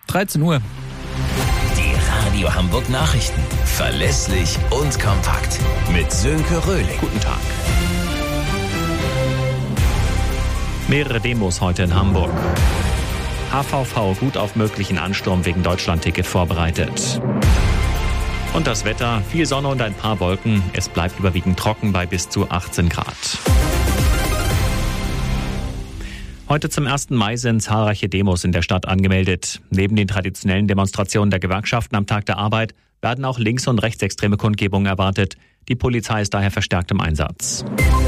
13 Uhr. Die Radio Hamburg Nachrichten. Verlässlich und kompakt. Mit Sönke Röhling. Guten Tag. Mehrere Demos heute in Hamburg. HVV gut auf möglichen Ansturm wegen Deutschlandticket vorbereitet. Und das Wetter, viel Sonne und ein paar Wolken. Es bleibt überwiegend trocken bei bis zu 18 Grad. Heute zum 1. Mai sind zahlreiche Demos in der Stadt angemeldet. Neben den traditionellen Demonstrationen der Gewerkschaften am Tag der Arbeit werden auch links- und rechtsextreme Kundgebungen erwartet. Die Polizei ist daher verstärkt im Einsatz.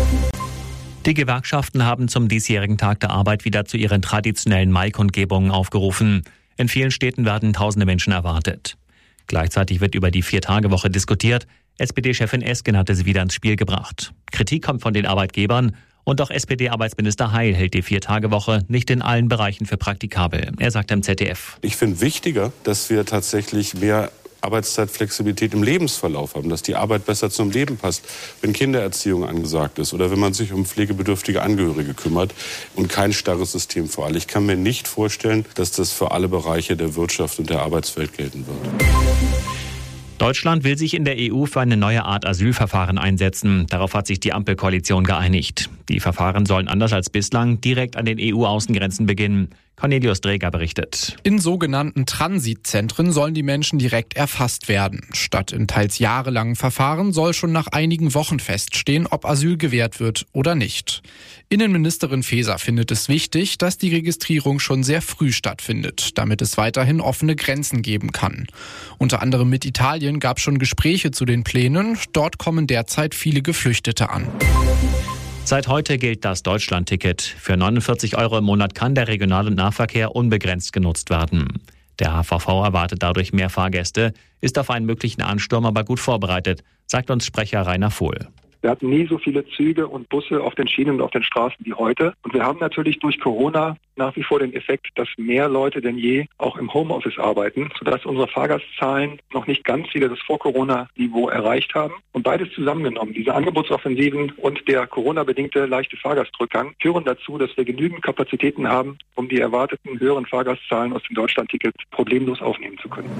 Die Gewerkschaften haben zum diesjährigen Tag der Arbeit wieder zu ihren traditionellen Mai-Kundgebungen aufgerufen. In vielen Städten werden tausende Menschen erwartet. Gleichzeitig wird über die 4-Tage-Woche diskutiert. SPD-Chefin Esken hatte sie wieder ins Spiel gebracht. Kritik kommt von den Arbeitgebern und auch SPD-Arbeitsminister Heil hält die 4-Tage-Woche nicht in allen Bereichen für praktikabel. Er sagt im ZDF: Ich finde wichtiger, dass wir tatsächlich mehr Arbeitszeitflexibilität im Lebensverlauf haben, dass die Arbeit besser zum Leben passt, wenn Kindererziehung angesagt ist oder wenn man sich um pflegebedürftige Angehörige kümmert und kein starres System für alle. Ich kann mir nicht vorstellen, dass das für alle Bereiche der Wirtschaft und der Arbeitswelt gelten wird. Deutschland will sich in der EU für eine neue Art Asylverfahren einsetzen. Darauf hat sich die Ampelkoalition geeinigt. Die Verfahren sollen anders als bislang direkt an den EU-Außengrenzen beginnen. Cornelius Dreger berichtet. In sogenannten Transitzentren sollen die Menschen direkt erfasst werden. Statt in teils jahrelangen Verfahren soll schon nach einigen Wochen feststehen, ob Asyl gewährt wird oder nicht. Innenministerin Faeser findet es wichtig, dass die Registrierung schon sehr früh stattfindet, damit es weiterhin offene Grenzen geben kann. Unter anderem mit Italien gab es schon Gespräche zu den Plänen. Dort kommen derzeit viele Geflüchtete an. Seit heute gilt das Deutschlandticket. Für 49 € im Monat kann der Regional- und Nahverkehr unbegrenzt genutzt werden. Der HVV erwartet dadurch mehr Fahrgäste, ist auf einen möglichen Ansturm aber gut vorbereitet, sagt uns Sprecher Rainer Vohl. Wir hatten nie so viele Züge und Busse auf den Schienen und auf den Straßen wie heute. Und wir haben natürlich durch Corona nach wie vor den Effekt, dass mehr Leute denn je auch im Homeoffice arbeiten, sodass unsere Fahrgastzahlen noch nicht ganz wieder das Vor-Corona-Niveau erreicht haben. Und beides zusammengenommen, diese Angebotsoffensiven und der Corona-bedingte leichte Fahrgastrückgang, führen dazu, dass wir genügend Kapazitäten haben, um die erwarteten höheren Fahrgastzahlen aus dem Deutschlandticket problemlos aufnehmen zu können.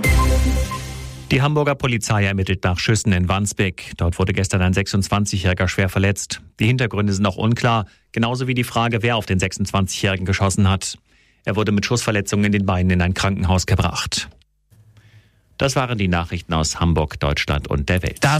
Die Hamburger Polizei ermittelt nach Schüssen in Wandsbek. Dort wurde gestern ein 26-Jähriger schwer verletzt. Die Hintergründe sind noch unklar, genauso wie die Frage, wer auf den 26-Jährigen geschossen hat. Er wurde mit Schussverletzungen in den Beinen in ein Krankenhaus gebracht. Das waren die Nachrichten aus Hamburg, Deutschland und der Welt.